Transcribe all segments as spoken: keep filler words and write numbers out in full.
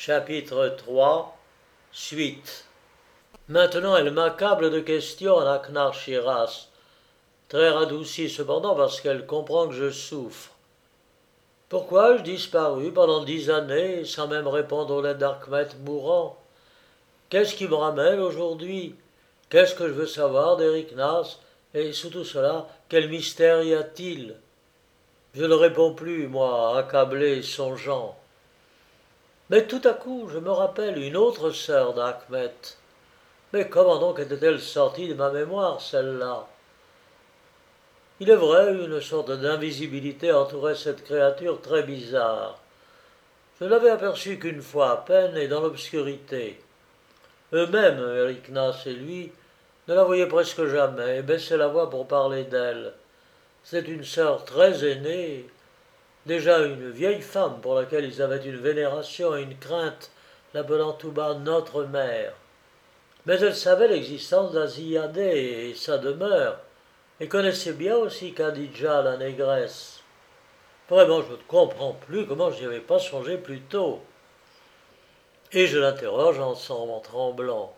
Chapitre trois. Suite. Maintenant elle m'accable de questions à Aknar-Shiraz, très radoucie cependant parce qu'elle comprend que je souffre. Pourquoi ai-je disparu pendant dix années sans même répondre aux lettres d'Arkhmet mourant? Qu'est-ce qui me ramène aujourd'hui? Qu'est-ce que je veux savoir d'Eric Nas? Et sous tout cela, quel mystère y a-t-il? Je ne réponds plus, moi, accablé, songeant. Mais tout à coup, je me rappelle une autre sœur d'Achmet. Mais comment donc était-elle sortie de ma mémoire, celle-là? Il est vrai, une sorte d'invisibilité entourait cette créature très bizarre. Je ne l'avais aperçue qu'une fois à peine et dans l'obscurité. Eux-mêmes, Eric Nas et lui, ne la voyaient presque jamais et baissaient la voix pour parler d'elle. C'est une sœur très aînée, déjà une vieille femme pour laquelle ils avaient une vénération et une crainte, l'appelant tout bas notre mère. Mais elle savait l'existence d'Aziyadeh et sa demeure, et connaissait bien aussi Khadija, la négresse. Vraiment, je ne comprends plus comment je n'y avais pas songé plus tôt. Et je l'interroge ensemble en tremblant.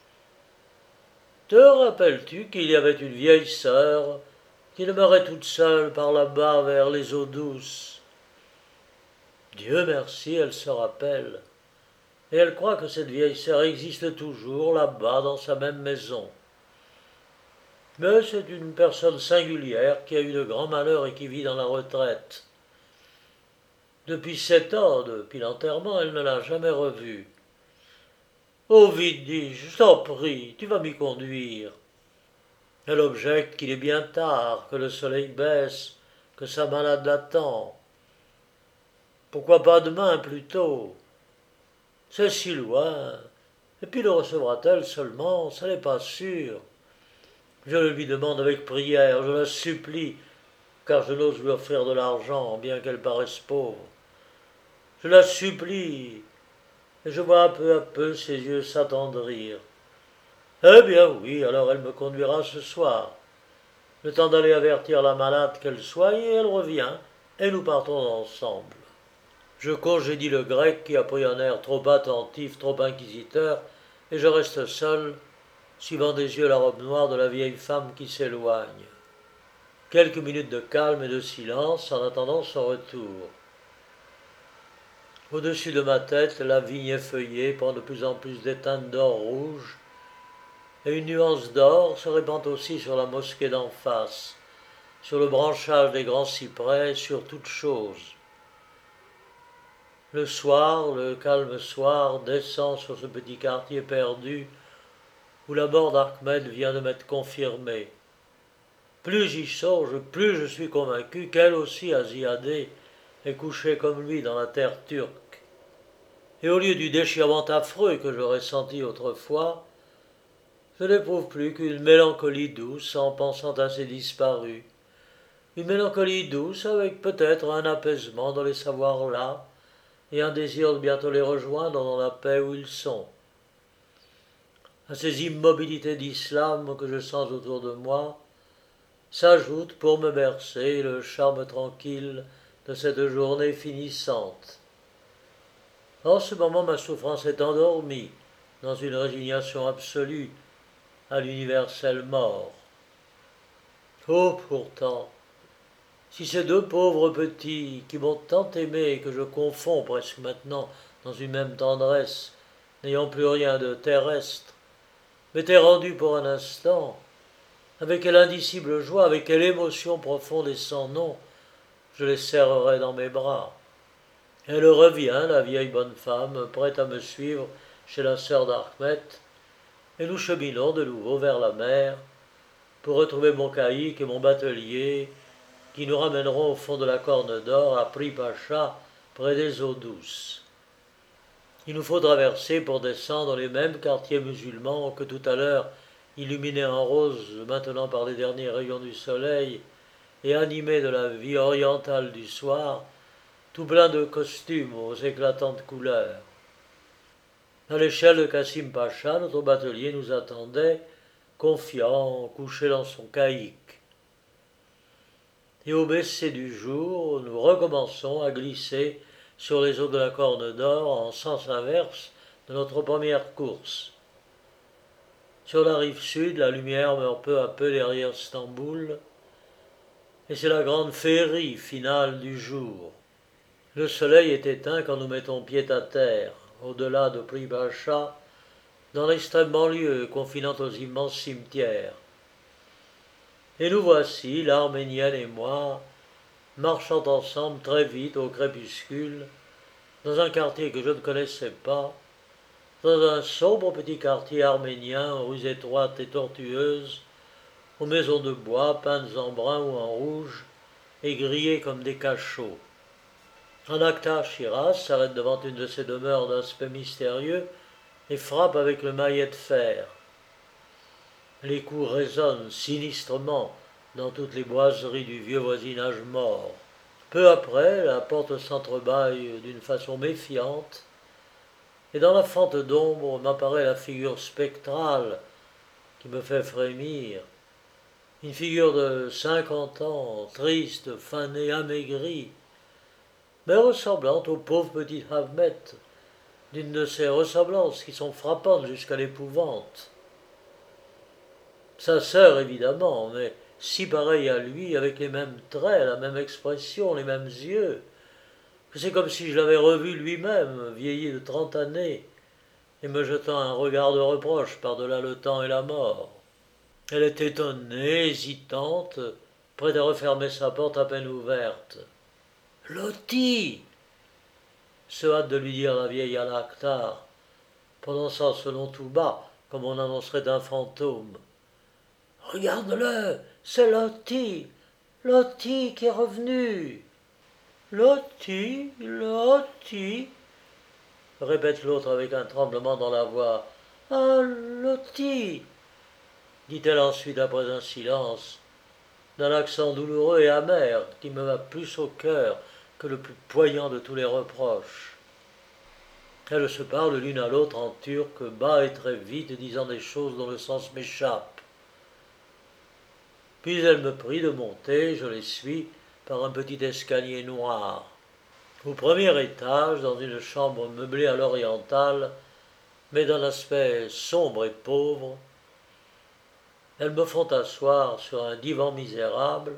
Te rappelles-tu qu'il y avait une vieille sœur qui demeurait toute seule par là-bas vers les eaux douces? Dieu merci, elle se rappelle. Et elle croit que cette vieille sœur existe toujours là-bas dans sa même maison. Mais c'est une personne singulière qui a eu de grands malheurs et qui vit dans la retraite. Depuis sept ans, depuis l'enterrement, elle ne l'a jamais revue. Oh, vite, dis-je, je t'en prie, tu vas m'y conduire. Elle objecte qu'il est bien tard, que le soleil baisse, que sa malade l'attend. Pourquoi pas demain plutôt? C'est si loin. Et puis le recevra-t-elle seulement? Ça n'est pas sûr. Je le lui demande avec prière, je la supplie, car je n'ose lui offrir de l'argent, bien qu'elle paraisse pauvre. Je la supplie, et je vois peu à peu ses yeux s'attendrir. Eh bien oui, alors elle me conduira ce soir. Le temps d'aller avertir la malade qu'elle soit, et elle revient, et nous partons ensemble. Je congédie le grec qui a pris un air trop attentif, trop inquisiteur, et je reste seul, suivant des yeux la robe noire de la vieille femme qui s'éloigne. Quelques minutes de calme et de silence en attendant son retour. Au-dessus de ma tête, la vigne effeuillée prend de plus en plus des teintes d'or rouge, et une nuance d'or se répand aussi sur la mosquée d'en face, sur le branchage des grands cyprès, sur toute chose. Le soir, le calme soir, descend sur ce petit quartier perdu où la mort d'Ahmed vient de m'être confirmée. Plus j'y songe, plus je suis convaincu qu'elle aussi, Aziyadeh, est couchée comme lui dans la terre turque. Et au lieu du déchirement affreux que j'aurais senti autrefois, je n'éprouve plus qu'une mélancolie douce en pensant à ces disparus. Une mélancolie douce avec peut-être un apaisement dans les savoirs là, et un désir de bientôt les rejoindre dans la paix où ils sont. À ces immobilités d'islam que je sens autour de moi, s'ajoute pour me bercer le charme tranquille de cette journée finissante. En ce moment, ma souffrance est endormie dans une résignation absolue à l'universelle mort. Oh, pourtant, si ces deux pauvres petits qui m'ont tant aimé et que je confonds presque maintenant dans une même tendresse, n'ayant plus rien de terrestre, m'étaient rendus pour un instant, avec quelle indicible joie, avec quelle émotion profonde et sans nom, je les serrerais dans mes bras. Elle revient, la vieille bonne femme, prête à me suivre chez la sœur d'Ahmed, et nous cheminons de nouveau vers la mer pour retrouver mon caïque et mon batelier qui nous ramèneront au fond de la Corne d'Or à Pri-Pacha, près des eaux douces. Il nous faut traverser pour descendre les mêmes quartiers musulmans que tout à l'heure, illuminés en rose maintenant par les derniers rayons du soleil et animés de la vie orientale du soir, tout plein de costumes aux éclatantes couleurs. À l'échelle de Kassim Pacha, notre batelier nous attendait, confiant, couché dans son caïque. Et au baisser du jour, nous recommençons à glisser sur les eaux de la Corne d'Or en sens inverse de notre première course. Sur la rive sud, la lumière meurt peu à peu derrière Stamboul, et c'est la grande féerie finale du jour. Le soleil est éteint quand nous mettons pied à terre, au-delà de Pribacha, dans l'extrême banlieue confinant aux immenses cimetières. Et nous voici, l'Arménienne et moi, marchant ensemble très vite au crépuscule, dans un quartier que je ne connaissais pas, dans un sombre petit quartier arménien aux rues étroites et tortueuses, aux maisons de bois peintes en brun ou en rouge et grillées comme des cachots. Un Akhtar Shiraz s'arrête devant une de ces demeures d'aspect mystérieux et frappe avec le maillet de fer. Les coups résonnent sinistrement dans toutes les boiseries du vieux voisinage mort. Peu après, la porte s'entrebâille d'une façon méfiante, et dans la fente d'ombre m'apparaît la figure spectrale qui me fait frémir, une figure de cinquante ans, triste, fanée, amaigrie, mais ressemblante au pauvre petit Ahmet, d'une de ces ressemblances qui sont frappantes jusqu'à l'épouvante. Sa sœur, évidemment, mais si pareille à lui, avec les mêmes traits, la même expression, les mêmes yeux, que c'est comme si je l'avais revu lui-même, vieilli de trente années, et me jetant un regard de reproche par-delà le temps et la mort. Elle est étonnée, hésitante, prête à refermer sa porte à peine ouverte. « Loti !» se hâte de lui dire la vieille Al-Akhtar, prononçant ce nom tout bas, comme on annoncerait un fantôme. « Regarde-le, c'est Loti, Loti qui est revenu. »« Loti, Loti !» répète l'autre avec un tremblement dans la voix. « Ah, Loti !» dit-elle ensuite après un silence, d'un accent douloureux et amer qui me va plus au cœur que le plus poignant de tous les reproches. Elles se parlent l'une à l'autre en turc, bas et très vite, disant des choses dont le sens m'échappe. Puis elle me prie de monter, je les suis, par un petit escalier noir. Au premier étage, dans une chambre meublée à l'orientale, mais d'un aspect sombre et pauvre, elles me font asseoir sur un divan misérable,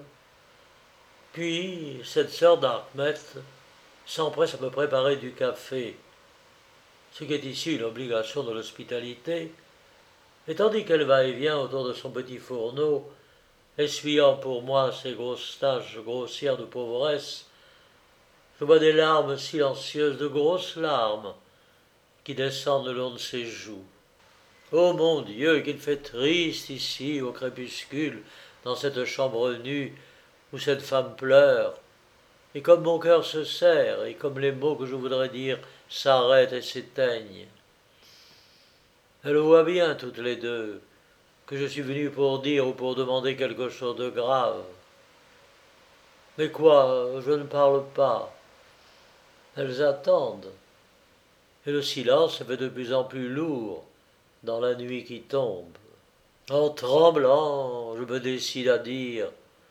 puis cette sœur d'Ahmet s'empresse à me préparer du café, ce qui est ici une obligation de l'hospitalité, et tandis qu'elle va et vient autour de son petit fourneau, essuyant pour moi ses grosses taches grossières de pauvresse, je vois des larmes silencieuses, de grosses larmes, qui descendent le long de ses joues. Oh mon Dieu, qu'il fait triste ici, au crépuscule, dans cette chambre nue, où cette femme pleure, et comme mon cœur se serre, et comme les mots que je voudrais dire s'arrêtent et s'éteignent. Elles voient bien, toutes les deux, que je suis venu pour dire ou pour demander quelque chose de grave. Mais quoi, je ne parle pas. Elles attendent, et le silence se fait de plus en plus lourd dans la nuit qui tombe. En tremblant, je me décide à dire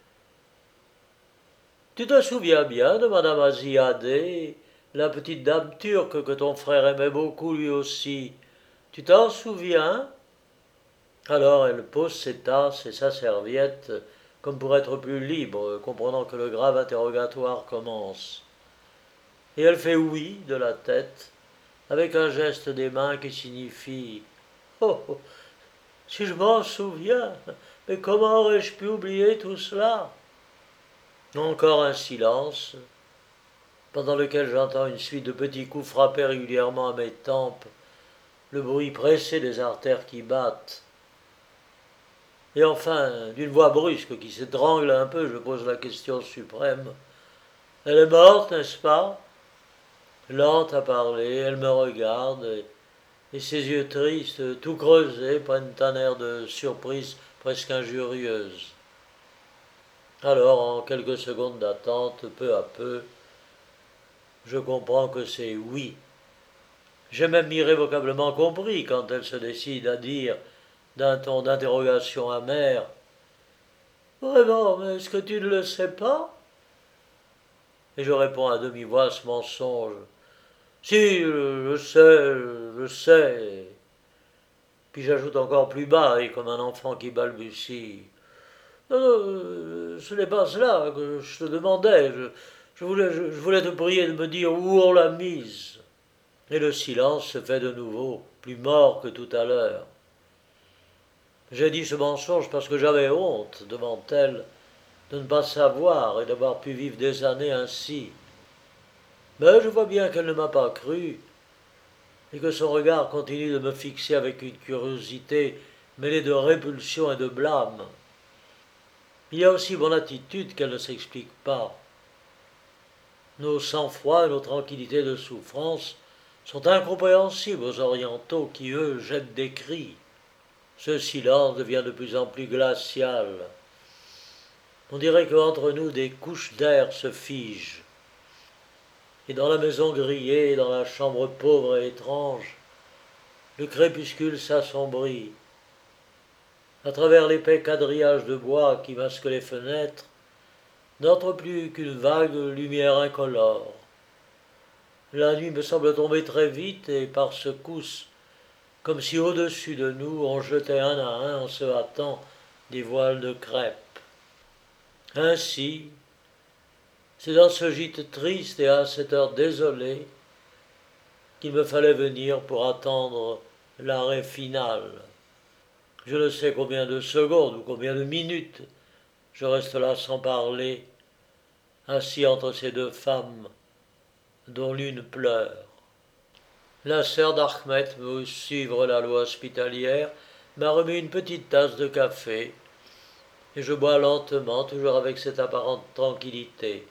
« Tu te souviens bien de Madame Aziadeh, la petite dame turque que ton frère aimait beaucoup lui aussi. Tu t'en souviens ?» Alors elle pose ses tasses et sa serviette, comme pour être plus libre, comprenant que le grave interrogatoire commence. Et elle fait oui de la tête, avec un geste des mains qui signifie « Oh, oh, si je m'en souviens, mais comment aurais-je pu oublier tout cela ?» Encore un silence, pendant lequel j'entends une suite de petits coups frappés régulièrement à mes tempes, le bruit pressé des artères qui battent. Et enfin, d'une voix brusque qui s'étrangle un peu, je pose la question suprême. « Elle est morte, n'est-ce pas ?» Lente à parler, elle me regarde, et, et ses yeux tristes, tout creusés, prennent un air de surprise presque injurieuse. Alors, en quelques secondes d'attente, peu à peu, je comprends que c'est oui. J'ai même irrévocablement compris quand elle se décide à dire, d'un ton d'interrogation amère, « Vraiment, mais est-ce que tu ne le sais pas ?» et je réponds à demi-voix à ce mensonge. Si, je, je sais, je sais. Puis j'ajoute encore plus bas, et comme un enfant qui balbutie. Non, non, ce n'est pas cela que je te demandais. Je, je, voulais, je, je voulais te prier de me dire où on l'a mise. Et le silence se fait de nouveau, plus mort que tout à l'heure. J'ai dit ce mensonge parce que j'avais honte, devant elle, de ne pas savoir et d'avoir pu vivre des années ainsi. Mais je vois bien qu'elle ne m'a pas cru, et que son regard continue de me fixer avec une curiosité mêlée de répulsion et de blâme. Il y a aussi mon attitude qu'elle ne s'explique pas. Nos sang-froid et nos tranquillités de souffrance sont incompréhensibles aux orientaux qui, eux, jettent des cris. Ce silence devient de plus en plus glacial. On dirait qu'entre nous des couches d'air se figent. Et dans la maison grillée, dans la chambre pauvre et étrange, le crépuscule s'assombrit. À travers l'épais quadrillage de bois qui masque les fenêtres, n'entre plus qu'une vague lumière incolore. La nuit me semble tomber très vite et par secousses, comme si au-dessus de nous on jetait un à un en se hâtant des voiles de crêpe. Ainsi, c'est dans ce gîte triste et à cette heure désolée qu'il me fallait venir pour attendre l'arrêt final. Je ne sais combien de secondes ou combien de minutes je reste là sans parler, assis entre ces deux femmes, dont l'une pleure. La sœur d'Achmet veut suivre la loi hospitalière, m'a remis une petite tasse de café, et je bois lentement, toujours avec cette apparente tranquillité.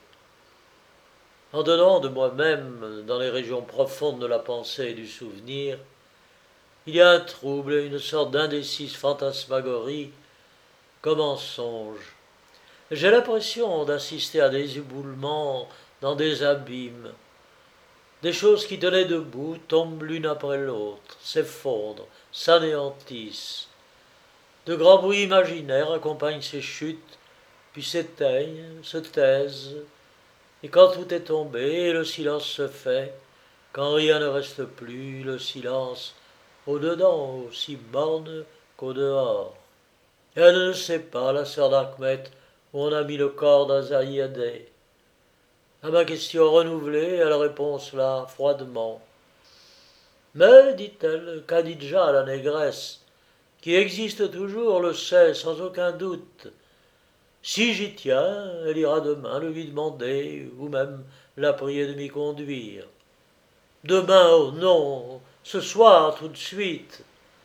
En donnant de moi-même, dans les régions profondes de la pensée et du souvenir, il y a un trouble, une sorte d'indécise fantasmagorie, comme en songe. J'ai l'impression d'assister à des éboulements dans des abîmes. Des choses qui tenaient debout tombent l'une après l'autre, s'effondrent, s'anéantissent. De grands bruits imaginaires accompagnent ces chutes, puis s'éteignent, se taisent, et quand tout est tombé, le silence se fait, quand rien ne reste plus, le silence au-dedans, aussi morne qu'au dehors. Elle ne sait pas, la sœur d'Achmet, où on a mis le corps d'Azayadeh. À ma question renouvelée, elle répond cela froidement. Mais, dit-elle, Khadidja, la négresse, qui existe toujours, le sait sans aucun doute. Si j'y tiens, elle ira demain le lui demander, ou même la prier de m'y conduire. Demain, oh non, ce soir, tout de suite.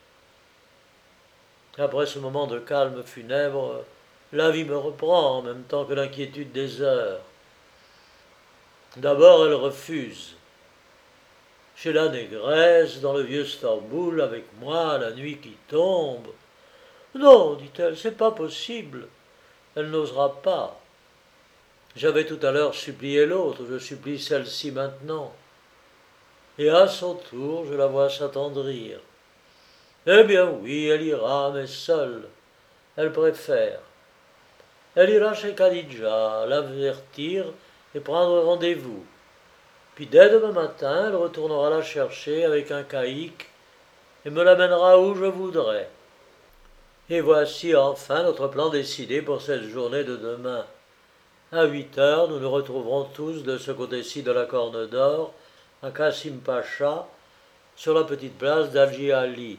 Après ce moment de calme funèbre, la vie me reprend en même temps que l'inquiétude des heures. D'abord, elle refuse. Chez la négresse, dans le vieux Stamboul, avec moi, la nuit qui tombe. Non, dit-elle, c'est pas possible. Elle n'osera pas. J'avais tout à l'heure supplié l'autre, je supplie celle-ci maintenant. Et à son tour, je la vois s'attendrir. Eh bien oui, elle ira, mais seule. Elle préfère. Elle ira chez Khadidja, l'avertir et prendre rendez-vous. Puis dès demain matin, elle retournera la chercher avec un caïque et me l'amènera où je voudrais. Et voici enfin notre plan décidé pour cette journée de demain. À huit heures, nous nous retrouverons tous de ce côté-ci de la Corne d'Or, à Kassim Pacha, sur la petite place d'Haji Ali.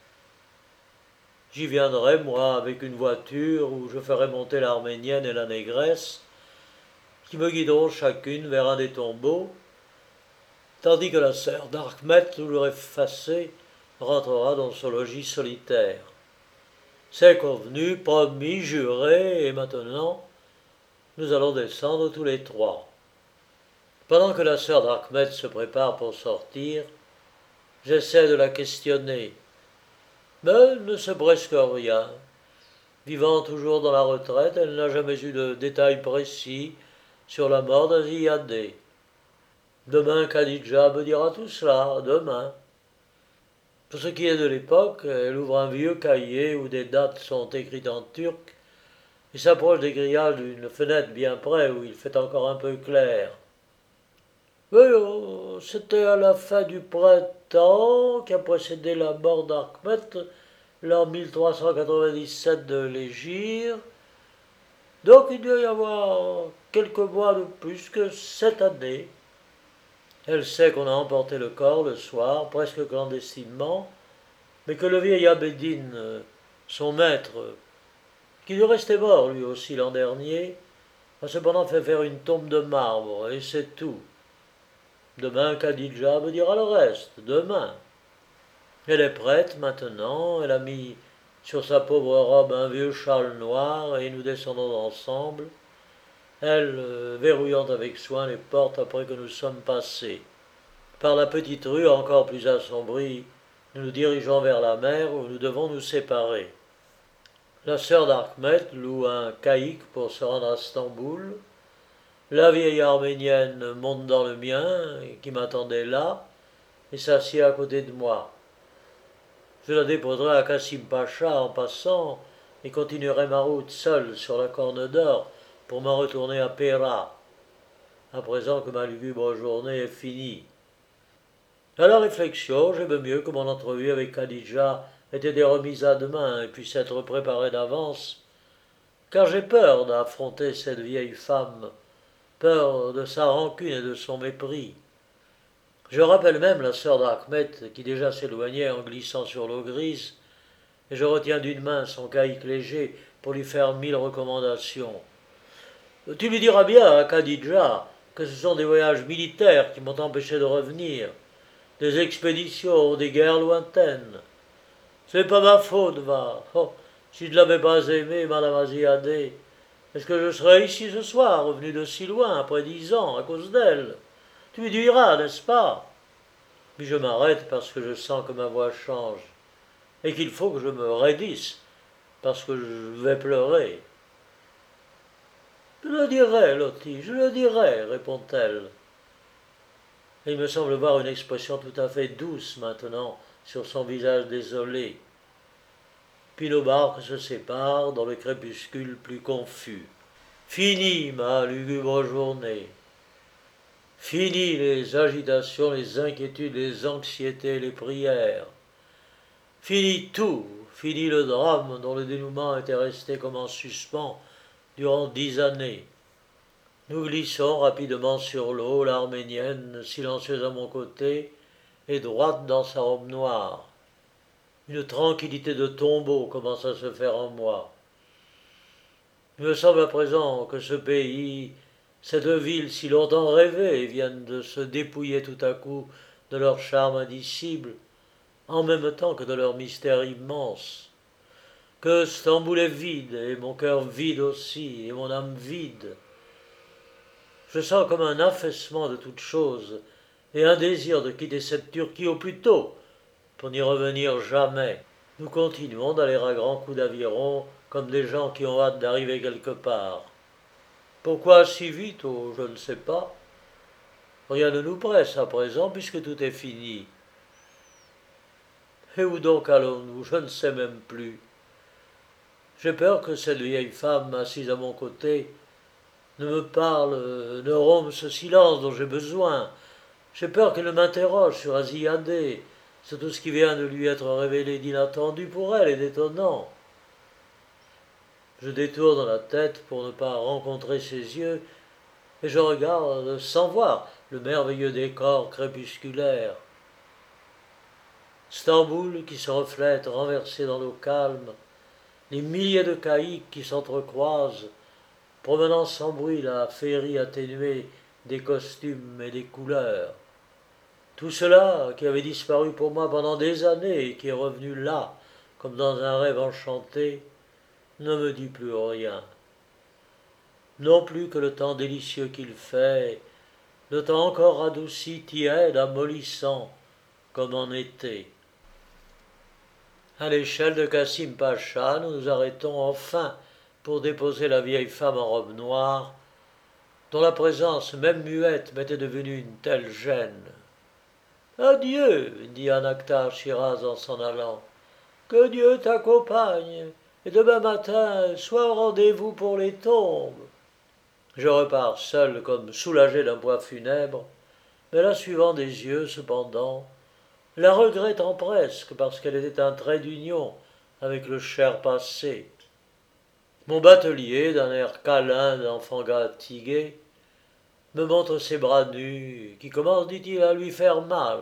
J'y viendrai, moi, avec une voiture où je ferai monter l'arménienne et la négresse, qui me guideront chacune vers un des tombeaux, tandis que la sœur d'Achmet, toujours effacée, rentrera dans son logis solitaire. C'est convenu, promis, juré, et maintenant, nous allons descendre tous les trois. Pendant que la sœur d'Achmet se prépare pour sortir, j'essaie de la questionner. Mais elle ne sait presque rien. Vivant toujours dans la retraite, elle n'a jamais eu de détails précis sur la mort d'Aziyadeh. Demain, Khadidja me dira tout cela, demain. Pour ce qui est de l'époque, elle ouvre un vieux cahier où des dates sont écrites en turc et s'approche des grillages d'une fenêtre bien près où il fait encore un peu clair. Oui, oh, c'était à la fin du printemps qui a précédé la mort d'Archmet, l'an mille trois cent quatre-vingt-dix-sept de l'Hégire. Donc il doit y avoir quelques mois de plus que cette année. Elle sait qu'on a emporté le corps le soir, presque clandestinement, mais que le vieil Abédine, son maître, qui lui restait mort lui aussi l'an dernier, a cependant fait faire une tombe de marbre, et c'est tout. Demain, Khadija me dira le reste, demain. Elle est prête maintenant, elle a mis sur sa pauvre robe un vieux châle noir, et nous descendons ensemble, elle euh, verrouillant avec soin les portes après que nous sommes passés. Par la petite rue encore plus assombrie, nous nous dirigeons vers la mer où nous devons nous séparer. La sœur d'Archmet loue un caïque pour se rendre à Stamboul. La vieille arménienne monte dans le mien, qui m'attendait là, et s'assied à côté de moi. Je la déposerai à Kassim Pacha en passant et continuerai ma route seule sur la Corne d'Or pour m'en retourner à Péra, à présent que ma lugubre journée est finie. À la réflexion, j'aime mieux que mon entrevue avec Khadija ait été remise à demain et puisse être préparée d'avance, car j'ai peur d'affronter cette vieille femme, peur de sa rancune et de son mépris. Je rappelle même la sœur d'Achmet qui déjà s'éloignait en glissant sur l'eau grise, et je retiens d'une main son caïque léger pour lui faire mille recommandations. Tu lui diras bien à Khadija que ce sont des voyages militaires qui m'ont empêché de revenir, des expéditions, des guerres lointaines. C'est pas ma faute, va. Oh, si je ne l'avais pas aimée, Madame Aziadeh, est-ce que je serais ici ce soir, revenu de si loin, après dix ans, à cause d'elle? Tu lui diras, n'est-ce pas? Puis je m'arrête parce que je sens que ma voix change, et qu'il faut que je me raidisse, parce que je vais pleurer. Je le dirai, Lottie, je le dirai, répond-elle. Et il me semble voir une expression tout à fait douce maintenant sur son visage désolé. Puis nos barques se séparent dans le crépuscule plus confus. Fini ma lugubre journée. Fini les agitations, les inquiétudes, les anxiétés, les prières. Fini tout, fini le drame dont le dénouement était resté comme en suspens durant dix années. Nous glissons rapidement sur l'eau, l'arménienne, silencieuse à mon côté, et droite dans sa robe noire. Une tranquillité de tombeau commence à se faire en moi. Il me semble à présent que ce pays, cette ville si longtemps rêvée, viennent de se dépouiller tout à coup de leur charme indicible, en même temps que de leur mystère immense. Que Stamboul est vide, et mon cœur vide aussi, et mon âme vide. Je sens comme un affaissement de toutes choses, et un désir de quitter cette Turquie au plus tôt, pour n'y revenir jamais. Nous continuons d'aller à grands coups d'aviron, comme des gens qui ont hâte d'arriver quelque part. Pourquoi si vite? Oh, je ne sais pas. Rien ne nous presse à présent, puisque tout est fini. Et où donc allons-nous? Je ne sais même plus. J'ai peur que cette vieille femme assise à mon côté ne me parle, ne rompe ce silence dont j'ai besoin. J'ai peur qu'elle ne m'interroge sur Aziadeh, sur tout ce qui vient de lui être révélé d'inattendu pour elle et d'étonnant. Je détourne la tête pour ne pas rencontrer ses yeux, et je regarde sans voir le merveilleux décor crépusculaire. Stamboul qui se reflète renversé dans l'eau calme, les milliers de caïques qui s'entrecroisent, promenant sans bruit la féerie atténuée des costumes et des couleurs. Tout cela qui avait disparu pour moi pendant des années et qui est revenu là, comme dans un rêve enchanté, ne me dit plus rien. Non plus que le temps délicieux qu'il fait, le temps encore radouci, tiède, amollissant, comme en été. À l'échelle de Kassim Pacha, nous nous arrêtons enfin pour déposer la vieille femme en robe noire, dont la présence, même muette, m'était devenue une telle gêne. Adieu, dit Anaktar Shiraz en s'en allant. Que Dieu t'accompagne, et demain matin, sois au rendez-vous pour les tombes. Je repars seul comme soulagé d'un poids funèbre, mais la suivant des yeux, cependant, la regrettant presque parce qu'elle était un trait d'union avec le cher passé. Mon batelier, d'un air câlin d'enfant fatigué, me montre ses bras nus, qui commencent, dit-il, à lui faire mal.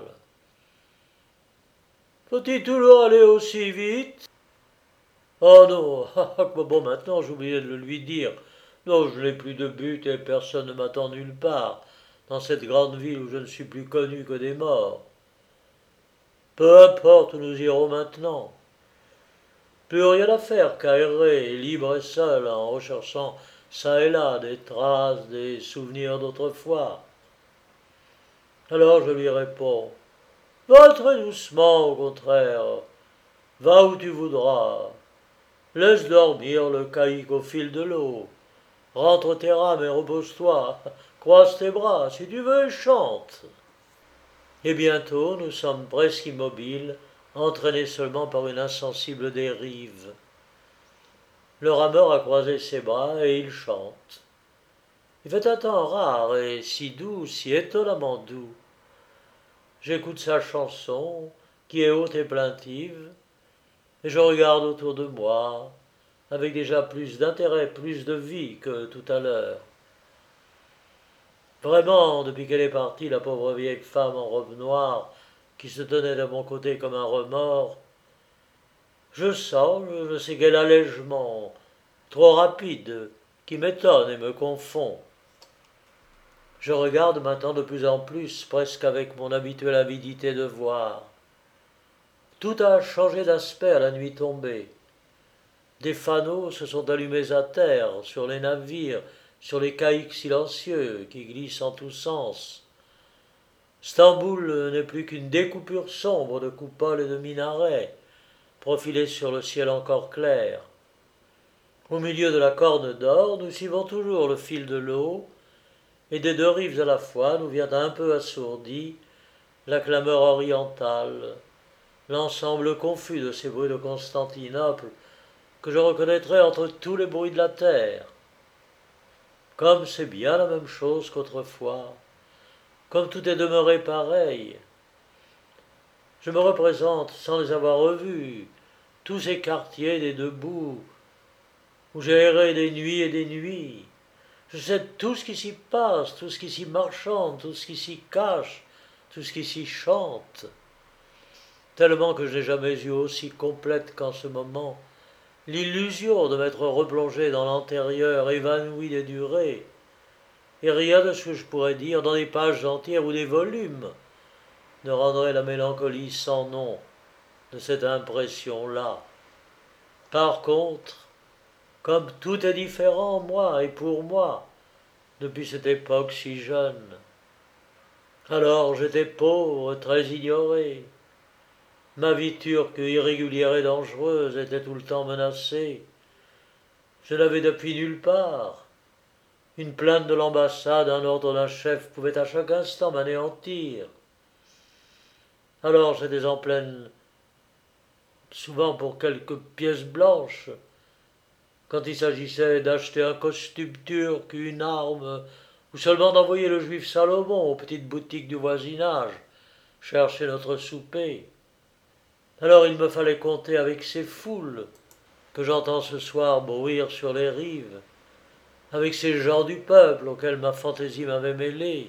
Faut-il toujours aller aussi vite? Oh non, bon maintenant j'oubliais de le lui dire. Non, je n'ai plus de but et personne ne m'attend nulle part, dans cette grande ville où je ne suis plus connu que des morts. Peu importe où nous irons maintenant. Plus rien à faire qu'à errer, libre et seul, en recherchant çà et là des traces, des souvenirs d'autrefois. Alors je lui réponds, va très doucement, au contraire, va où tu voudras, laisse dormir le caïque au fil de l'eau, rentre tes rames et repose-toi, croise tes bras, si tu veux, et chante. Et bientôt nous sommes presque immobiles, entraînés seulement par une insensible dérive. Le rameur a croisé ses bras et il chante. Il fait un temps rare et si doux, si étonnamment doux. J'écoute sa chanson, qui est haute et plaintive, et je regarde autour de moi, avec déjà plus d'intérêt, plus de vie que tout à l'heure. Vraiment, depuis qu'elle est partie, la pauvre vieille femme en robe noire, qui se tenait de mon côté comme un remords, je sens, je ne sais quel allègement, trop rapide, qui m'étonne et me confond. Je regarde maintenant de plus en plus, presque avec mon habituelle avidité de voir. Tout a changé d'aspect à la nuit tombée. Des fanaux se sont allumés à terre, sur les navires, sur les caïques silencieux qui glissent en tous sens. Stamboul n'est plus qu'une découpure sombre de coupoles et de minarets, profilée sur le ciel encore clair. Au milieu de la corne d'or, nous suivons toujours le fil de l'eau, et des deux rives à la fois nous vient un peu assourdi la clameur orientale, l'ensemble confus de ces bruits de Constantinople que je reconnaîtrai entre tous les bruits de la terre. Comme c'est bien la même chose qu'autrefois, comme tout est demeuré pareil. Je me représente, sans les avoir revus, tous ces quartiers des deux bouts, où j'ai erré des nuits et des nuits. Je sais tout ce qui s'y passe, tout ce qui s'y marchande, tout ce qui s'y cache, tout ce qui s'y chante. Tellement que je n'ai jamais eu aussi complète qu'en ce moment l'illusion de m'être replongé dans l'antérieur, évanoui des durées, et rien de ce que je pourrais dire dans des pages entières ou des volumes ne rendrait la mélancolie sans nom de cette impression-là. Par contre, comme tout est différent, moi et pour moi, depuis cette époque si jeune. Alors j'étais pauvre, très ignoré. Ma vie turque, irrégulière et dangereuse, était tout le temps menacée. Je n'avais d'appui nulle part. Une plainte de l'ambassade, un ordre d'un chef pouvait à chaque instant m'anéantir. Alors j'étais en pleine, souvent pour quelques pièces blanches, quand il s'agissait d'acheter un costume turc, une arme, ou seulement d'envoyer le juif Salomon aux petites boutiques du voisinage, chercher notre souper. Alors il me fallait compter avec ces foules que j'entends ce soir bruire sur les rives, avec ces gens du peuple auxquels ma fantaisie m'avait mêlé.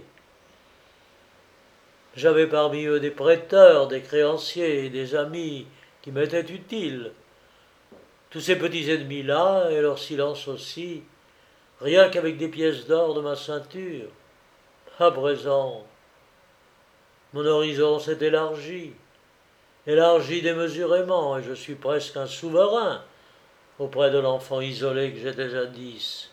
J'avais parmi eux des prêteurs, des créanciers, des amis qui m'étaient utiles. Tous ces petits ennemis-là, et leur silence aussi, rien qu'avec des pièces d'or de ma ceinture. À présent, mon horizon s'est élargi, élargi démesurément, et je suis presque un souverain auprès de l'enfant isolé que j'étais jadis.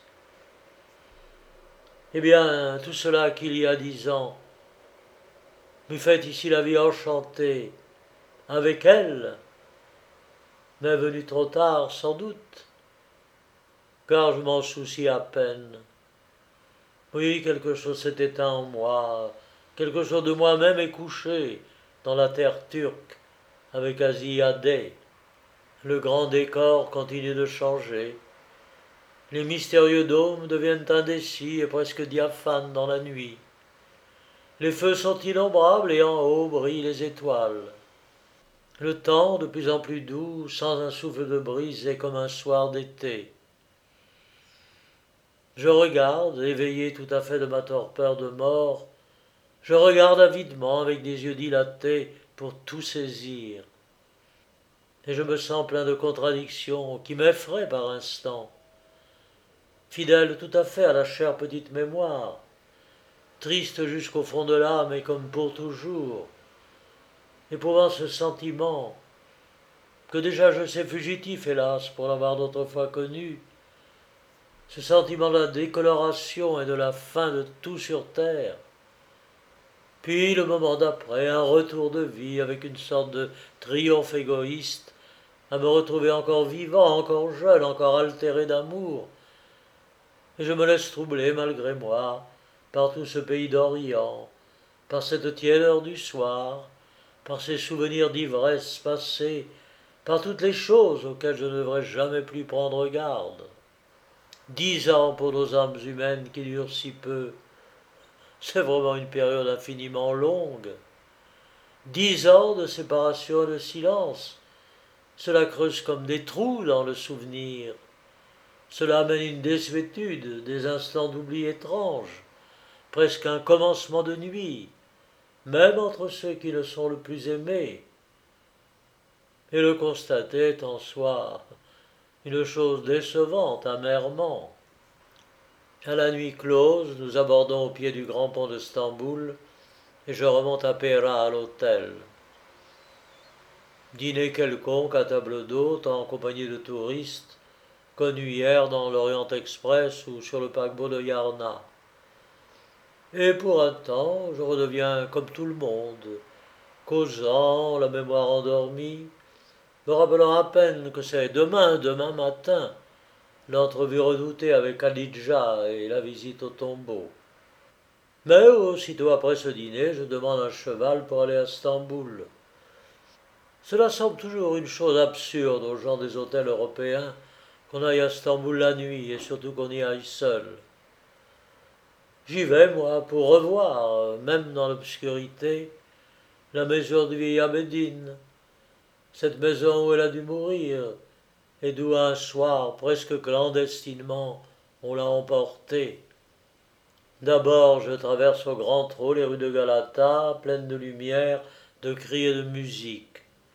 Eh bien, tout cela qu'il y a dix ans m'eût fait ici la vie enchantée, avec elle, m'est venu trop tard, sans doute, car je m'en soucie à peine. Oui, quelque chose s'est éteint en moi, quelque chose de moi-même est couché dans la terre turque, avec Aziyadeh. Le grand décor continue de changer. Les mystérieux dômes deviennent indécis et presque diaphanes dans la nuit. Les feux sont innombrables et en haut brillent les étoiles. Le temps, de plus en plus doux, sans un souffle de brise, est comme un soir d'été. Je regarde, éveillé tout à fait de ma torpeur de mort, je regarde avidement avec des yeux dilatés pour tout saisir. Et je me sens plein de contradictions qui m'effraient par instants. Fidèle tout à fait à la chère petite mémoire, triste jusqu'au fond de l'âme et comme pour toujours, éprouvant ce sentiment que déjà je sais fugitif, hélas, pour l'avoir d'autre fois connu, ce sentiment de la décoloration et de la fin de tout sur terre. Puis le moment d'après, un retour de vie avec une sorte de triomphe égoïste, à me retrouver encore vivant, encore jeune, encore altéré d'amour. Et je me laisse troubler malgré moi par tout ce pays d'Orient, par cette tiédeur du soir, par ces souvenirs d'ivresse passée, par toutes les choses auxquelles je ne devrais jamais plus prendre garde. Dix ans pour nos âmes humaines qui durent si peu, c'est vraiment une période infiniment longue. Dix ans de séparation et de silence, cela creuse comme des trous dans le souvenir. Cela amène une désuétude, des instants d'oubli étranges, presque un commencement de nuit, même entre ceux qui le sont le plus aimés. Et le constater est en soi une chose décevante amèrement. À la nuit close, nous abordons au pied du grand pont de Stamboul et je remonte à Pera à l'hôtel. Dîner quelconque à table d'hôte en compagnie de touristes, connus hier dans l'Orient Express ou sur le paquebot de Yarna. Et pour un temps, je redeviens comme tout le monde, causant, la mémoire endormie, me rappelant à peine que c'est demain, demain matin, l'entrevue redoutée avec Khadidja et la visite au tombeau. Mais aussitôt après ce dîner, je demande un cheval pour aller à Stamboul. Cela semble toujours une chose absurde aux gens des hôtels européens qu'on aille à Stamboul la nuit et surtout qu'on y aille seul. J'y vais, moi, pour revoir, même dans l'obscurité, la maison du vieil Abedin, cette maison où elle a dû mourir, et d'où un soir, presque clandestinement, on l'a emportée. D'abord, je traverse au grand trot les rues de Galata, pleines de lumière, de cris et de musique.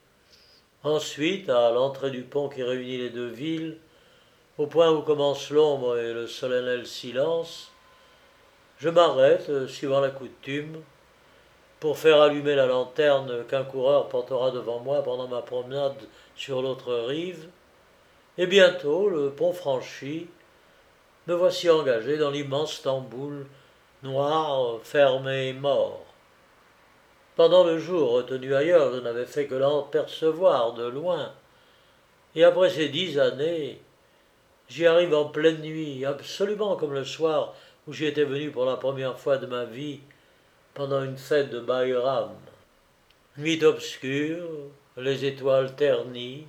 Ensuite, à l'entrée du pont qui réunit les deux villes, au point où commence l'ombre et le solennel silence, je m'arrête, suivant la coutume, pour faire allumer la lanterne qu'un coureur portera devant moi pendant ma promenade sur l'autre rive, et bientôt, le pont franchi, me voici engagé dans l'immense Stamboul, noir, fermé et mort. Pendant le jour retenu ailleurs, je n'avais fait que l'apercevoir de loin, et après ces dix années, j'y arrive en pleine nuit, absolument comme le soir où j'y étais venu pour la première fois de ma vie, pendant une fête de Bayram. Nuit obscure, les étoiles ternies,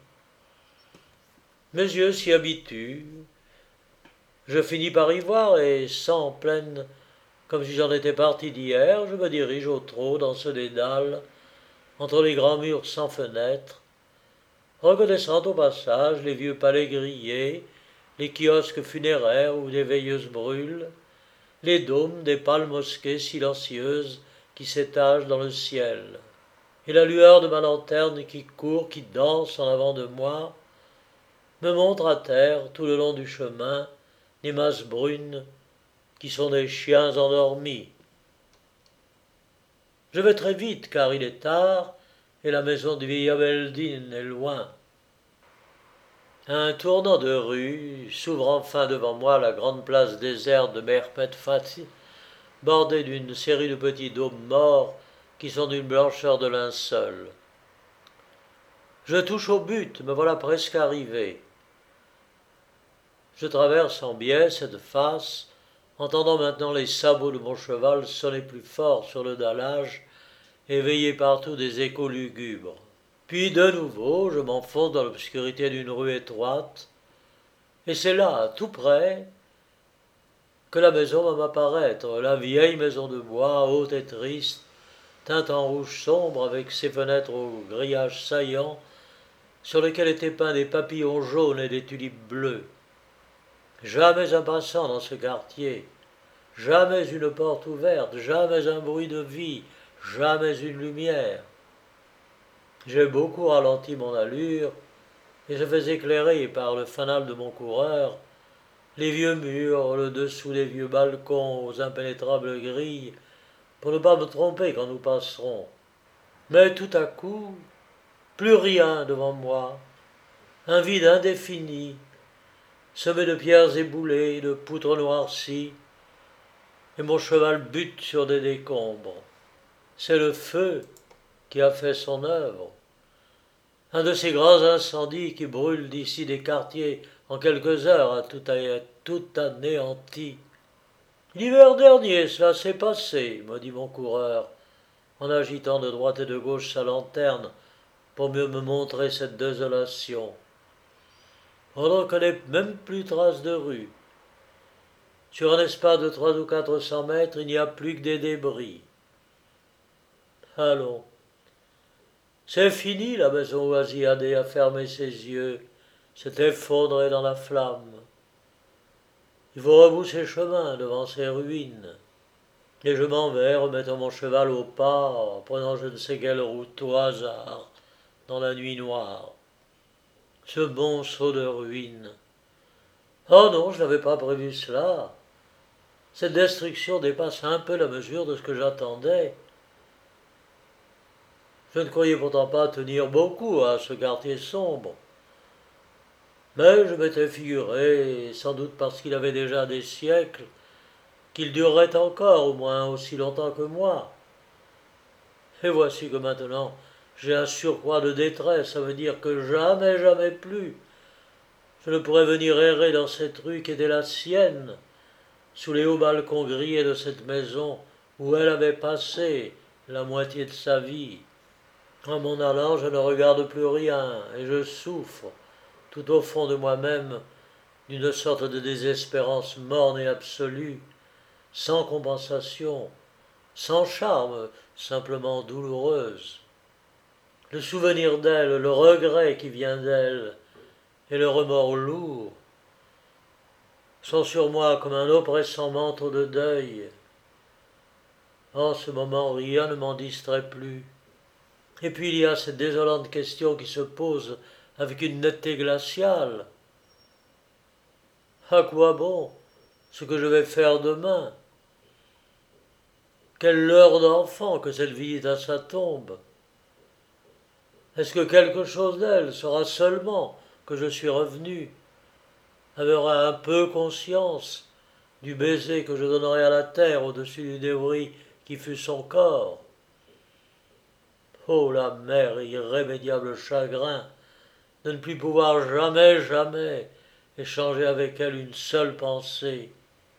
mes yeux s'y habituent, je finis par y voir et, sans peine, comme si j'en étais parti d'hier, je me dirige au trot dans ce dédale, entre les grands murs sans fenêtres, reconnaissant au passage les vieux palais grillés, les kiosques funéraires où des veilleuses brûlent, les dômes des pâles mosquées silencieuses qui s'étagent dans le ciel. Et la lueur de ma lanterne qui court, qui danse en avant de moi, me montre à terre, tout le long du chemin, des masses brunes qui sont des chiens endormis. Je vais très vite car il est tard et la maison du vieil Abeldin est loin. À un tournant de rue s'ouvre enfin devant moi la grande place déserte de Mehmet Fatih, bordée d'une série de petits dômes morts qui sont d'une blancheur de linceul. Je touche au but, me voilà presque arrivé. Je traverse en biais cette face, entendant maintenant les sabots de mon cheval sonner plus fort sur le dallage, éveillés partout des échos lugubres. Puis de nouveau, je m'enfonce dans l'obscurité d'une rue étroite, et c'est là, tout près, que la maison va m'apparaître, la vieille maison de bois, haute et triste, teinte en rouge sombre avec ses fenêtres aux grillages saillants, sur lesquels étaient peints des papillons jaunes et des tulipes bleues. Jamais un passant dans ce quartier, jamais une porte ouverte, jamais un bruit de vie, jamais une lumière. J'ai beaucoup ralenti mon allure, et je fais éclairer par le fanal de mon coureur les vieux murs, le dessous des vieux balcons aux impénétrables grilles, pour ne pas me tromper quand nous passerons. Mais tout à coup, plus rien devant moi, un vide indéfini, semé de pierres éboulées, de poutres noircies, et mon cheval bute sur des décombres. C'est le feu qui a fait son œuvre. Un de ces grands incendies qui brûlent d'ici des quartiers en quelques heures à tout, à, tout anéanti. L'hiver dernier, cela s'est passé, me dit mon coureur, en agitant de droite et de gauche sa lanterne pour mieux me montrer cette désolation. On ne connaît même plus trace de rue. Sur un espace de trois ou quatre cents mètres, il n'y a plus que des débris. Allons. C'est fini, la maison où Asiadé a fermé ses yeux, s'est effondrée dans la flamme. Il faut rebousser chemin devant ces ruines. Et je m'en vais, remettant mon cheval au pas, en prenant je ne sais quelle route au hasard, dans la nuit noire. Ce monceau de ruines. Oh non, je n'avais pas prévu cela. Cette destruction dépasse un peu la mesure de ce que j'attendais. Je ne croyais pourtant pas tenir beaucoup à ce quartier sombre. Mais je m'étais figuré, sans doute parce qu'il avait déjà des siècles, qu'il durerait encore au moins aussi longtemps que moi. Et voici que maintenant j'ai un surcroît de détresse à me dire que jamais, jamais plus je ne pourrais venir errer dans cette rue qui était la sienne, sous les hauts balcons grillés de cette maison où elle avait passé la moitié de sa vie. En m'en allant, je ne regarde plus rien, et je souffre, tout au fond de moi-même, d'une sorte de désespérance morne et absolue, sans compensation, sans charme, simplement douloureuse. Le souvenir d'elle, le regret qui vient d'elle, et le remords lourd sont sur moi comme un oppressant manteau de deuil. En ce moment, rien ne m'en distrait plus. Et puis il y a cette désolante question qui se pose avec une netteté glaciale. À quoi bon ce que je vais faire demain? Quelle leurre d'enfant que cette visite à sa tombe! Est-ce que quelque chose d'elle sera seulement que je suis revenu, aura un peu conscience du baiser que je donnerai à la terre au-dessus du débris qui fut son corps? Oh, la mer irrémédiable chagrin de ne plus pouvoir jamais, jamais échanger avec elle une seule pensée.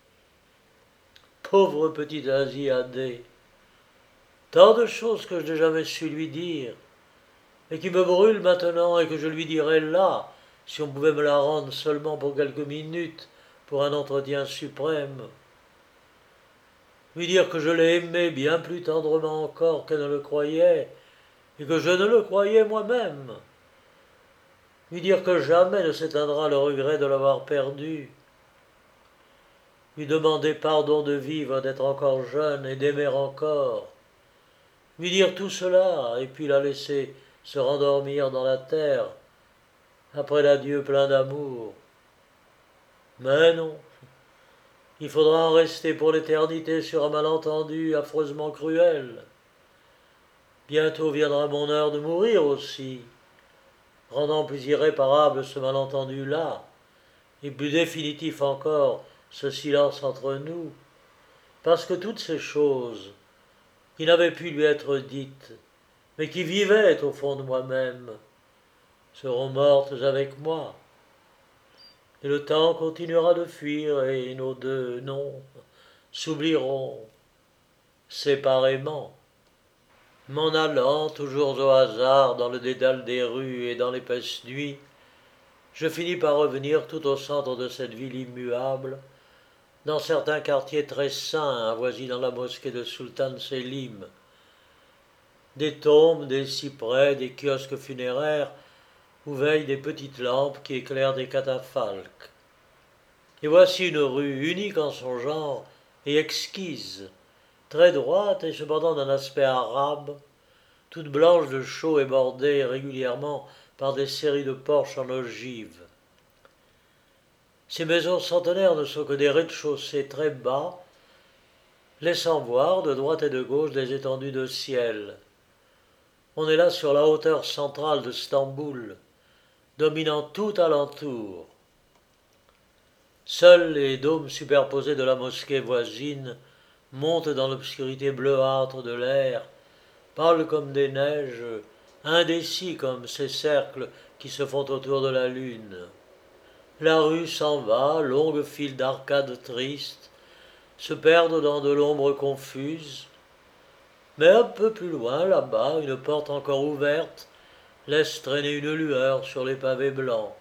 Pauvre petite Asiadé, tant de choses que je n'ai jamais su lui dire, et qui me brûlent maintenant et que je lui dirais là, si on pouvait me la rendre seulement pour quelques minutes, pour un entretien suprême. Lui dire que je l'ai aimée bien plus tendrement encore qu'elle ne le croyait, et que je ne le croyais moi-même. Lui dire que jamais ne s'éteindra le regret de l'avoir perdu. Lui demander pardon de vivre, d'être encore jeune et d'aimer encore. Lui dire tout cela, et puis la laisser se rendormir dans la terre, après l'adieu plein d'amour. Mais non, il faudra en rester pour l'éternité sur un malentendu affreusement cruel. Bientôt viendra mon heure de mourir aussi, rendant plus irréparable ce malentendu-là, et plus définitif encore ce silence entre nous, parce que toutes ces choses qui n'avaient pu lui être dites, mais qui vivaient au fond de moi-même, seront mortes avec moi. Et le temps continuera de fuir, et nos deux noms s'oublieront séparément. M'en allant, toujours au hasard, dans le dédale des rues et dans l'épaisse nuit, je finis par revenir tout au centre de cette ville immuable, dans certains quartiers très saints avoisinant la mosquée de Sultan Selim. Des tombes, des cyprès, des kiosques funéraires où veillent des petites lampes qui éclairent des catafalques. Et voici une rue unique en son genre et exquise, très droite et cependant d'un aspect arabe, toute blanche de chaux et bordée régulièrement par des séries de porches en ogive. Ces maisons centenaires ne sont que des rez-de-chaussée très bas, laissant voir de droite et de gauche des étendues de ciel. On est là sur la hauteur centrale de Stamboul, dominant tout alentour. Seuls les dômes superposés de la mosquée voisine montent dans l'obscurité bleuâtre de l'air, pâles comme des neiges, indécis comme ces cercles qui se font autour de la lune. La rue s'en va, longue file d'arcades tristes, se perdent dans de l'ombre confuse, mais un peu plus loin, là-bas, une porte encore ouverte laisse traîner une lueur sur les pavés blancs.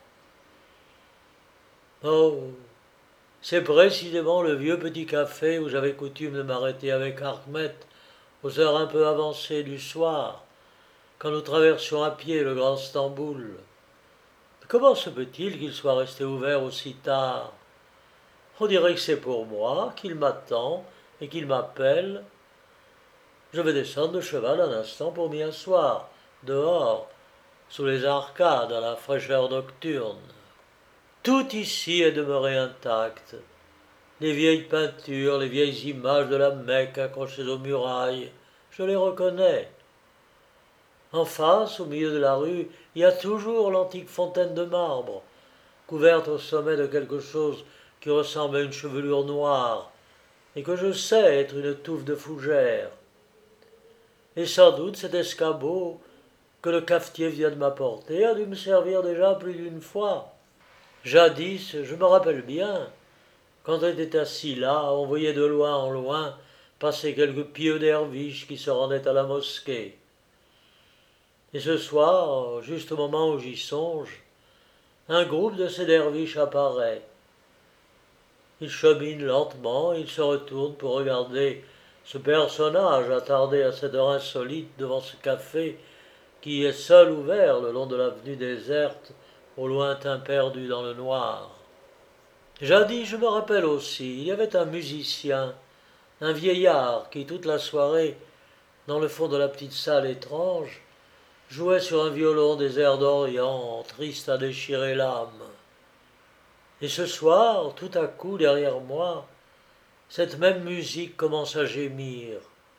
Oh, c'est précisément le vieux petit café où j'avais coutume de m'arrêter avec Ahmed aux heures un peu avancées du soir, quand nous traversions à pied le grand Stamboul. Comment se peut-il qu'il soit resté ouvert aussi tard? On dirait que c'est pour moi, qu'il m'attend et qu'il m'appelle. Je vais descendre de cheval un instant pour m'y asseoir, dehors, sous les arcades, à la fraîcheur nocturne. Tout ici est demeuré intact. Les vieilles peintures, les vieilles images de la Mecque accrochées aux murailles, je les reconnais. En face, au milieu de la rue, il y a toujours l'antique fontaine de marbre, couverte au sommet de quelque chose qui ressemble à une chevelure noire, et que je sais être une touffe de fougères. Et sans doute cet escabeau que le cafetier vient de m'apporter a dû me servir déjà plus d'une fois. Jadis, je me rappelle bien, quand on était assis là, on voyait de loin en loin passer quelques pieux derviches qui se rendaient à la mosquée. Et ce soir, juste au moment où j'y songe, un groupe de ces derviches apparaît. Ils cheminent lentement, ils se retournent pour regarder ce personnage attardé à cette heure insolite devant ce café qui est seul ouvert le long de l'avenue déserte, au lointain perdu dans le noir. Jadis, je me rappelle aussi, il y avait un musicien, un vieillard qui, toute la soirée, dans le fond de la petite salle étrange, jouait sur un violon des airs d'Orient, triste à déchirer l'âme. Et ce soir, tout à coup, derrière moi, cette même musique commence à gémir.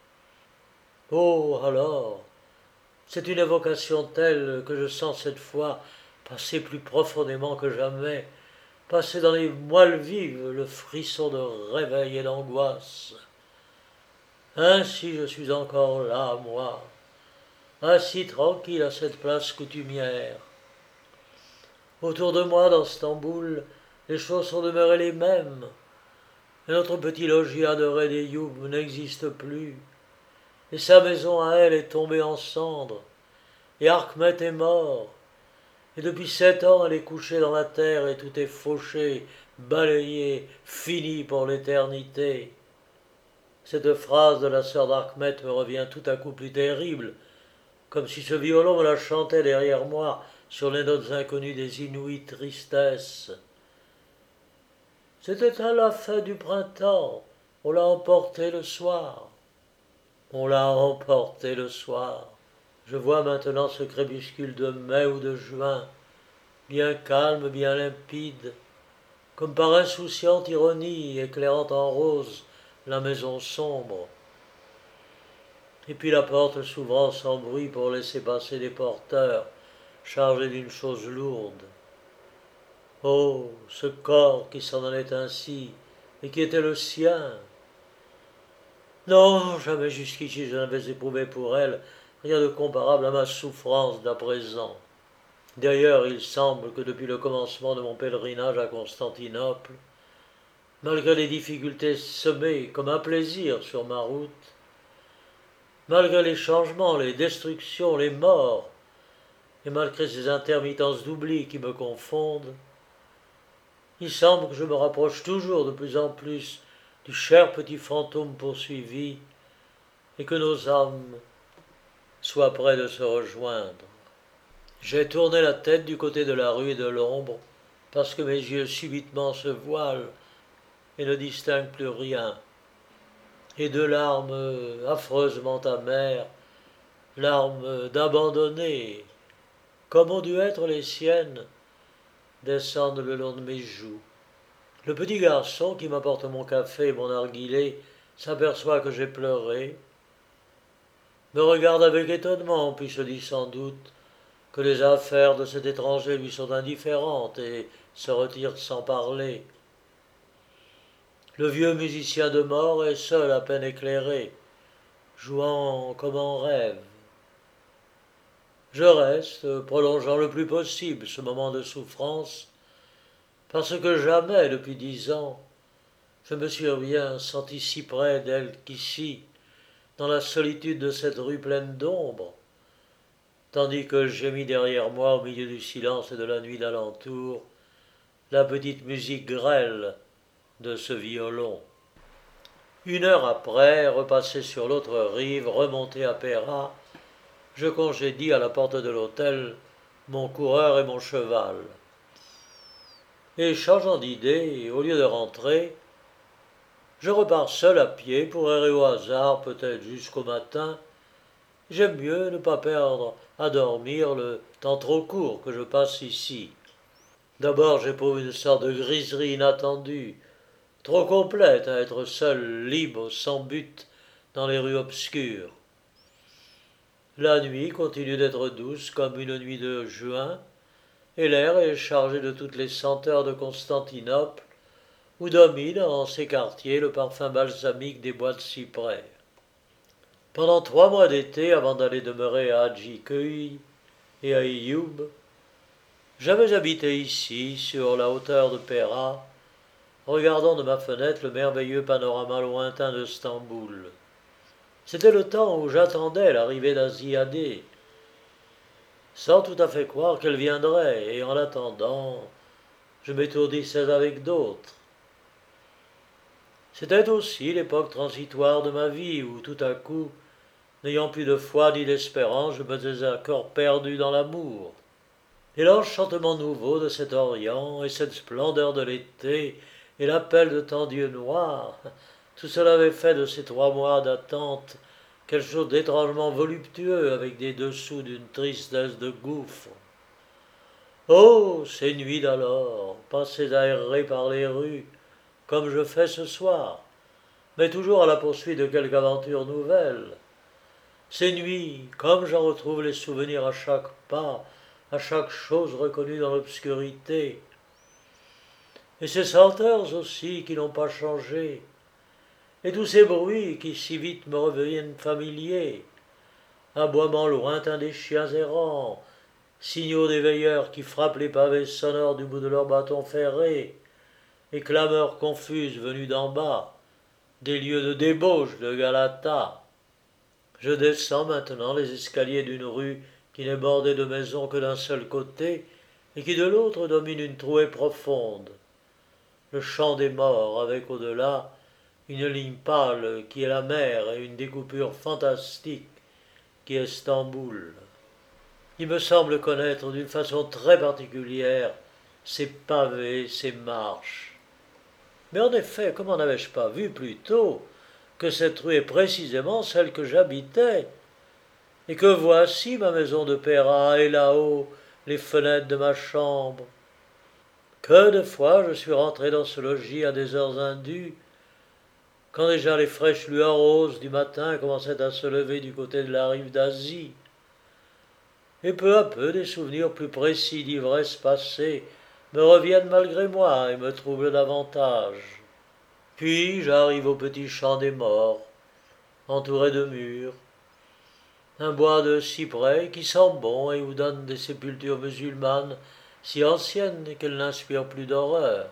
Oh, alors, c'est une évocation telle que je sens cette fois passer plus profondément que jamais, passer dans les moelles vives le frisson de réveil et d'angoisse. Ainsi je suis encore là, moi, assis tranquille à cette place coutumière. Autour de moi, dans Stamboul, les choses sont demeurées les mêmes, et notre petit logis adoré des Youb n'existe plus, et sa maison à elle est tombée en cendres, et Ahmed est mort, et depuis sept ans elle est couchée dans la terre et tout est fauché, balayé, fini pour l'éternité. Cette phrase de la sœur d'Ahmed me revient tout à coup plus terrible, comme si ce violon me la chantait derrière moi sur les notes inconnues des inouïes tristesses. C'était à la fin du printemps, on l'a emporté le soir. On l'a emporté le soir. Je vois maintenant ce crépuscule de mai ou de juin, bien calme, bien limpide, comme par insouciante ironie éclairant en rose la maison sombre. Et puis la porte s'ouvrant sans bruit pour laisser passer des porteurs chargés d'une chose lourde. Oh, ce corps qui s'en allait ainsi, et qui était le sien. Non, jamais jusqu'ici je n'avais éprouvé pour elle rien de comparable à ma souffrance d'à présent. D'ailleurs, il semble que depuis le commencement de mon pèlerinage à Constantinople, malgré les difficultés semées comme un plaisir sur ma route, malgré les changements, les destructions, les morts, et malgré ces intermittences d'oubli qui me confondent, Il semble que je me rapproche toujours de plus en plus du cher petit fantôme poursuivi, et que nos âmes soient près de se rejoindre. J'ai tourné la tête du côté de la rue et de l'ombre, parce que mes yeux subitement se voilent et ne distinguent plus rien. Et deux larmes affreusement amères, larmes d'abandonné, comme ont dû être les siennes, descendent le long de mes joues. Le petit garçon qui m'apporte mon café et mon narguilé s'aperçoit que j'ai pleuré, me regarde avec étonnement, puis se dit sans doute que les affaires de cet étranger lui sont indifférentes et se retire sans parler. Le vieux musicien de mort est seul à peine éclairé, jouant comme en rêve. Je reste, prolongeant le plus possible ce moment de souffrance, parce que jamais, depuis dix ans, je me suis bien senti si près d'elle qu'ici, dans la solitude de cette rue pleine d'ombre, tandis que j'ai mis derrière moi, au milieu du silence et de la nuit d'alentour, la petite musique grêle de ce violon. Une heure après, repassé sur l'autre rive, remonté à Péra, je congédie à la porte de l'hôtel mon coureur et mon cheval. Et changeant d'idée, au lieu de rentrer, je repars seul à pied pour errer au hasard, peut-être jusqu'au matin. J'aime mieux ne pas perdre à dormir le temps trop court que je passe ici. D'abord, j'éprouve une sorte de griserie inattendue, trop complète à être seul, libre, sans but, dans les rues obscures. La nuit continue d'être douce comme une nuit de juin, et l'air est chargé de toutes les senteurs de Constantinople, où domine en ces quartiers le parfum balsamique des bois de cyprès. Pendant trois mois d'été, avant d'aller demeurer à Hadji-Köy et à Ioub, j'avais habité ici, sur la hauteur de Péra, regardant de ma fenêtre le merveilleux panorama lointain de Stamboul. C'était le temps où j'attendais l'arrivée d'Aziadé, sans tout à fait croire qu'elle viendrait, et en l'attendant, je m'étourdissais avec d'autres. C'était aussi l'époque transitoire de ma vie où, tout à coup, n'ayant plus de foi ni d'espérance, je me faisais encore perdu dans l'amour. Et l'enchantement nouveau de cet Orient, et cette splendeur de l'été, et l'appel de tant d'yeux noirs, tout cela avait fait de ces trois mois d'attente quelque chose d'étrangement voluptueux, avec des dessous d'une tristesse de gouffre. Oh, ces nuits d'alors, passées à errer par les rues, comme je fais ce soir, mais toujours à la poursuite de quelque aventure nouvelle. Ces nuits, comme j'en retrouve les souvenirs à chaque pas, à chaque chose reconnue dans l'obscurité. Et ces senteurs aussi qui n'ont pas changé, et tous ces bruits qui si vite me reviennent familiers, aboiements lointains des chiens errants, signaux des veilleurs qui frappent les pavés sonores du bout de leurs bâtons ferrés, et clameurs confuses venues d'en bas, des lieux de débauche de Galata. Je descends maintenant les escaliers d'une rue qui n'est bordée de maisons que d'un seul côté, et qui de l'autre domine une trouée profonde. Le champ des morts, avec au-delà une ligne pâle qui est la mer et une découpure fantastique qui est Stamboul. Il me semble connaître d'une façon très particulière ces pavés, ces marches. Mais en effet, comment n'avais-je pas vu plus tôt que cette rue est précisément celle que j'habitais, et que voici ma maison de Péra, et là-haut les fenêtres de ma chambre. Que de fois je suis rentré dans ce logis à des heures indues, quand déjà les fraîches lueurs roses du matin commençaient à se lever du côté de la rive d'Asie. Et peu à peu des souvenirs plus précis d'ivresse passée me reviennent malgré moi et me troublent davantage. Puis j'arrive au petit champ des morts, entouré de murs, un bois de cyprès qui sent bon et où donnent des sépultures musulmanes si anciennes qu'elles n'inspirent plus d'horreur.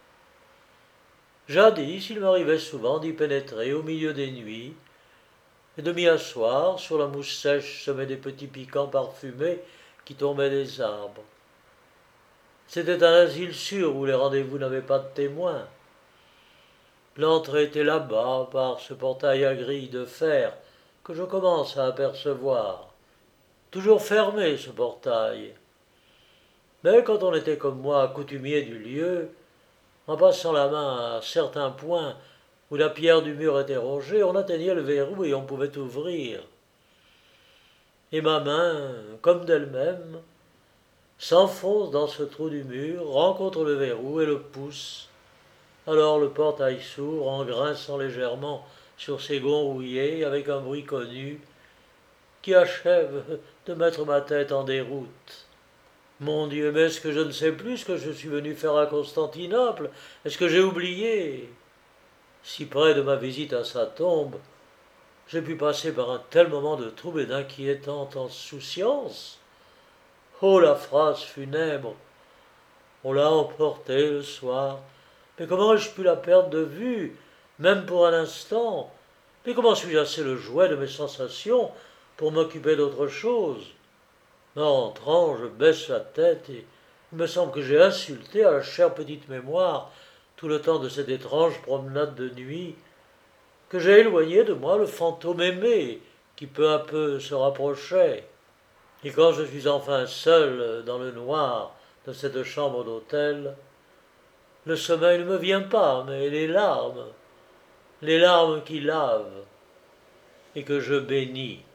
Jadis, il m'arrivait souvent d'y pénétrer au milieu des nuits et de m'y asseoir sur la mousse sèche semée des petits piquants parfumés qui tombaient des arbres. C'était un asile sûr où les rendez-vous n'avaient pas de témoins. L'entrée était là-bas, par ce portail à grille de fer que je commence à apercevoir. Toujours fermé, ce portail. Mais quand on était comme moi coutumier du lieu, en passant la main à certains points où la pierre du mur était rongée, on atteignait le verrou et on pouvait ouvrir. Et ma main, comme d'elle-même, s'enfonce dans ce trou du mur, rencontre le verrou et le pousse. Alors le portail s'ouvre en grinçant légèrement sur ses gonds rouillés avec un bruit connu qui achève de mettre ma tête en déroute. Mon Dieu, mais est-ce que je ne sais plus ce que je suis venu faire à Constantinople? Est-ce que j'ai oublié? Si près de ma visite à sa tombe, j'ai pu passer par un tel moment de trouble et d'inquiétante insouciance. Oh, la phrase funèbre! On l'a emporté le soir. Mais comment ai-je pu la perdre de vue, même pour un instant? Mais comment suis-je assez le jouet de mes sensations pour m'occuper d'autre chose? En rentrant, je baisse la tête et il me semble que j'ai insulté à la chère petite mémoire, tout le temps de cette étrange promenade de nuit, que j'ai éloigné de moi le fantôme aimé qui peu à peu se rapprochait. Et quand je suis enfin seul dans le noir de cette chambre d'hôtel, le sommeil ne me vient pas, mais les larmes, les larmes qui lavent et que je bénis.